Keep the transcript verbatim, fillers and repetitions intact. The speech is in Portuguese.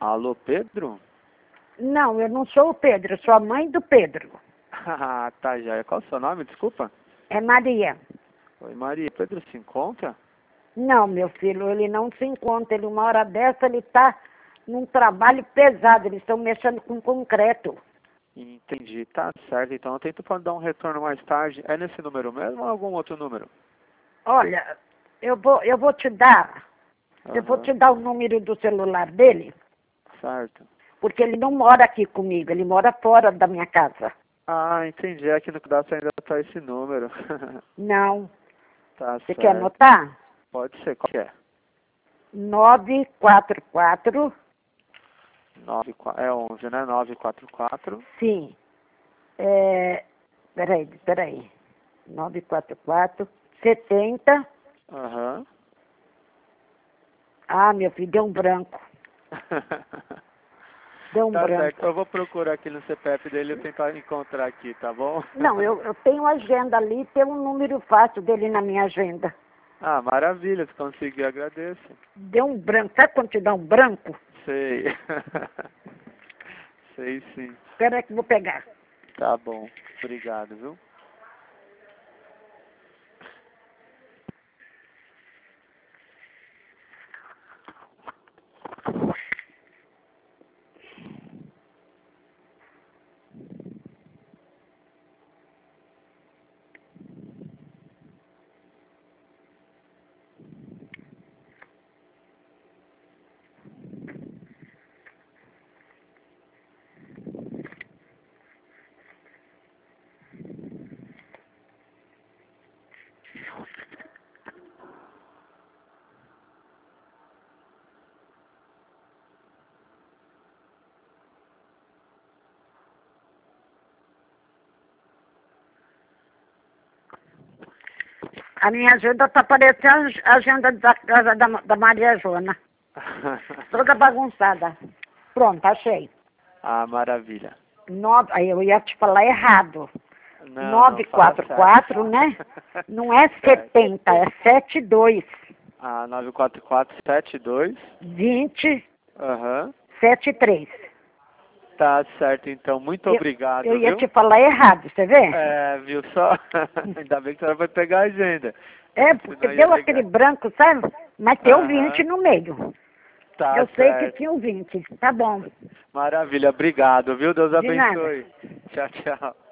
Alô, Pedro? Não, eu não sou o Pedro, eu sou a mãe do Pedro. Ah, tá, já. Qual é o seu nome? Desculpa. É Maria. Oi, Maria. Pedro se encontra? Não, meu filho, ele não se encontra. Ele, uma hora dessa, ele está num trabalho pesado. Eles estão mexendo com concreto. Entendi, tá certo. Então eu tento dar um retorno mais tarde. É nesse número mesmo ou algum outro número? Olha, eu vou, eu vou te dar, eu vou Aham, te dar o número do celular dele, certo. porque ele não mora aqui comigo, ele mora fora da minha casa. Ah, entendi. Aqui no cadastro ainda tá esse número. Não. Tá Você certo. quer anotar? Pode ser. Qual que é? nove quatro quatro, nove, é onze, né? nove quatro quatro. sim. É, peraí, peraí. nove quatro quatro, setenta. Aham. Ah, meu filho, deu um branco. Deu um Tá branco. certo. Eu vou procurar aqui no C P F dele e tentar encontrar aqui, tá bom? Não, eu, eu tenho agenda ali, tem um número fácil dele na minha agenda. Ah, maravilha. Se conseguir, agradeço. Deu um branco. Sabe quando te dá um branco? Sei. Sei sim. Espera aí que eu vou pegar. Tá bom. Obrigado, viu? A minha agenda está parecendo a agenda da casa da, da Maria Joana. Toda bagunçada. Pronto, achei. Ah, maravilha. Nove, aí eu ia te falar errado. Não, nove não, fala quatro quatro, né? Não é certo. setenta, é setenta e dois. Ah, nove quatro quatro sete dois. vinte, Aham. setenta e três. Tá certo, então. Muito Eu, obrigado, eu ia viu? te falar errado, você vê? É, viu só? Ainda bem que a senhora vai pegar a agenda. É, porque Senão ia deu aquele ligar. branco, sabe? Mas tem o vinte Aham. no meio. Tá Eu sei que certo. tinha o vinte. Tá bom. Maravilha, obrigado, viu? Deus De nada. abençoe. Tchau, tchau.